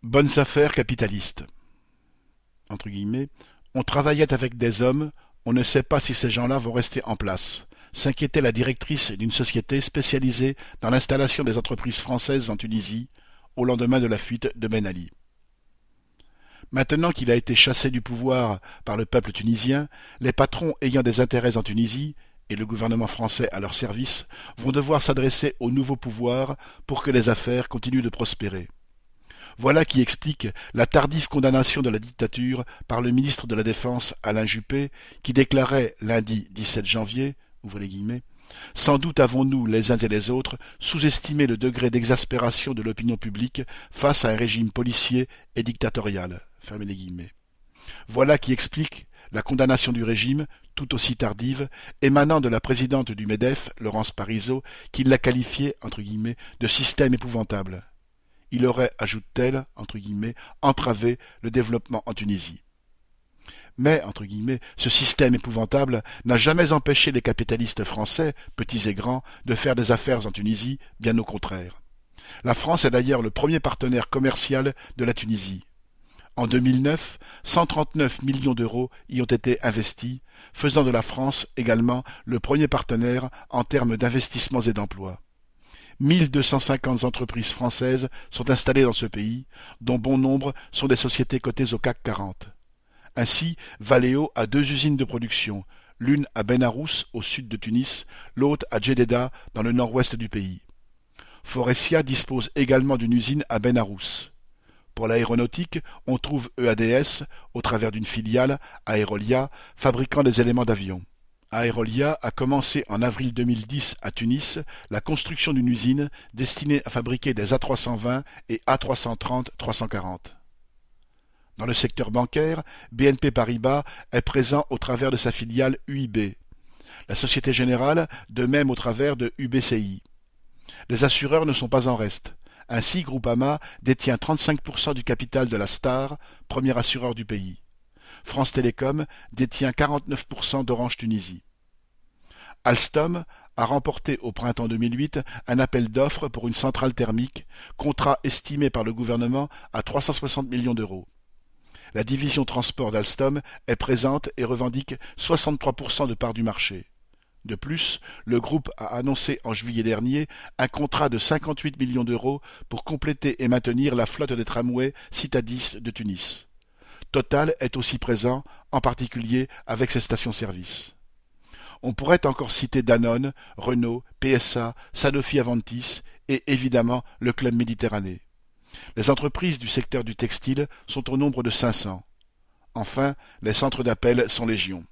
Bonnes affaires capitalistes. Entre guillemets, on travaillait avec des hommes, on ne sait pas si ces gens-là vont rester en place, s'inquiétait la directrice d'une société spécialisée dans l'installation des entreprises françaises en Tunisie, au lendemain de la fuite de Ben Ali. Maintenant qu'il a été chassé du pouvoir par le peuple tunisien, les patrons ayant des intérêts en Tunisie, et le gouvernement français à leur service, vont devoir s'adresser au nouveau pouvoir pour que les affaires continuent de prospérer. Voilà qui explique la tardive condamnation de la dictature par le ministre de la Défense Alain Juppé, qui déclarait lundi 17 janvier, ouvrez les guillemets, sans doute avons-nous, les uns et les autres, sous-estimé le degré d'exaspération de l'opinion publique face à un régime policier et dictatorial. Fermez les guillemets. Voilà qui explique la condamnation du régime, tout aussi tardive, émanant de la présidente du MEDEF, Laurence Parisot, qui l'a qualifiée, entre guillemets, de système épouvantable. Il aurait, ajoute-t-elle, entre guillemets, entravé le développement en Tunisie. Mais, entre guillemets, ce système épouvantable n'a jamais empêché les capitalistes français, petits et grands, de faire des affaires en Tunisie, bien au contraire. La France est d'ailleurs le premier partenaire commercial de la Tunisie. En 2009, 139 millions d'euros y ont été investis, faisant de la France également le premier partenaire en termes d'investissements et d'emplois. 1250 entreprises françaises sont installées dans ce pays, dont bon nombre sont des sociétés cotées au CAC 40. Ainsi, Valeo a 2 usines de production, l'une à Benarous, au sud de Tunis, l'autre à Djeddah, dans le nord-ouest du pays. Foressia dispose également d'une usine à Benarous. Pour l'aéronautique, on trouve EADS, au travers d'une filiale, Aerolia, fabriquant des éléments d'avion. Aerolia a commencé en avril 2010 à Tunis la construction d'une usine destinée à fabriquer des A320 et A330-340. Dans le secteur bancaire, BNP Paribas est présent au travers de sa filiale UIB. La Société Générale, de même au travers de UBCI. Les assureurs ne sont pas en reste. Ainsi, Groupama détient 35% du capital de la Star, premier assureur du pays. France Télécom détient 49% d'Orange Tunisie. Alstom a remporté au printemps 2008 un appel d'offres pour une centrale thermique, contrat estimé par le gouvernement à 360 millions d'euros. La division transport d'Alstom est présente et revendique 63% de part du marché. De plus, le groupe a annoncé en juillet dernier un contrat de 58 millions d'euros pour compléter et maintenir la flotte des tramways Citadis de Tunis. Total est aussi présent, en particulier avec ses stations-service. On pourrait encore citer Danone, Renault, PSA, Sanofi Aventis et évidemment le Club Méditerranée. Les entreprises du secteur du textile sont au nombre de 500. Enfin, les centres d'appel sont légion.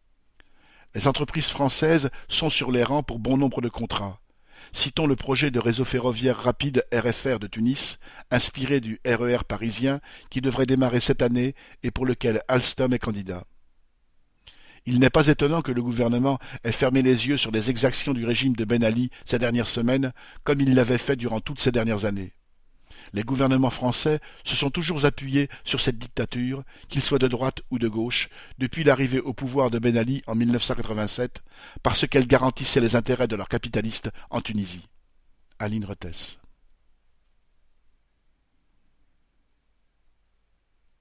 Les entreprises françaises sont sur les rangs pour bon nombre de contrats. Citons le projet de réseau ferroviaire rapide RFR de Tunis, inspiré du RER parisien, qui devrait démarrer cette année et pour lequel Alstom est candidat. Il n'est pas étonnant que le gouvernement ait fermé les yeux sur les exactions du régime de Ben Ali ces dernières semaines, comme il l'avait fait durant toutes ces dernières années. Les gouvernements français se sont toujours appuyés sur cette dictature, qu'ils soient de droite ou de gauche, depuis l'arrivée au pouvoir de Ben Ali en 1987, parce qu'elle garantissait les intérêts de leurs capitalistes en Tunisie. Aline Retes.